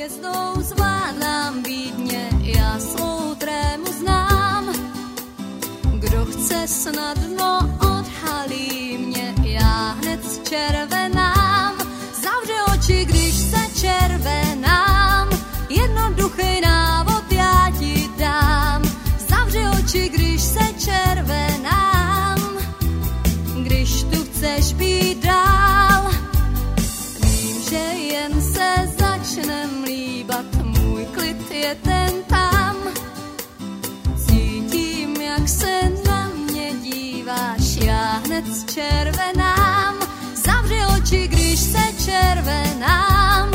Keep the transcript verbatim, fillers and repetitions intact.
hviezdou zvládám být mě, já svou trému znám. Kdo chce snadno odhalí mě, já hned zčervenám. Zavře oči, když se červenám, jednoduchý návod já ti dám. Zavře oči, když se červenám, když tu chceš být dál. Vím, že jen se začnem líbat, můj klid je ten tam. Cítím, jak se na mě díváš, já hned zčervenám. Zavři oči, když se červenám,